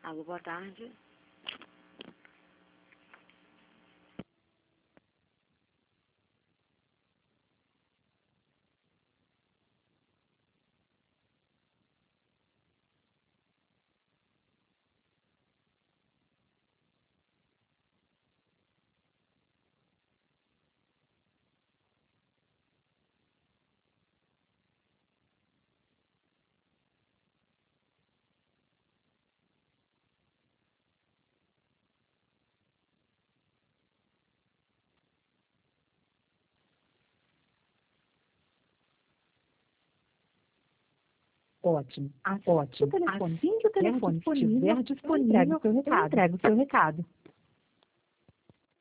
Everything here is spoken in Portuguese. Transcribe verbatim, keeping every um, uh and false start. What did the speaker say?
Alô, boa tarde. Ótimo, Assim ótimo. que o telefone, Assim que o telefone estiver estiver disponível, disponível, eu entrego o seu eu recado. entrego o seu recado.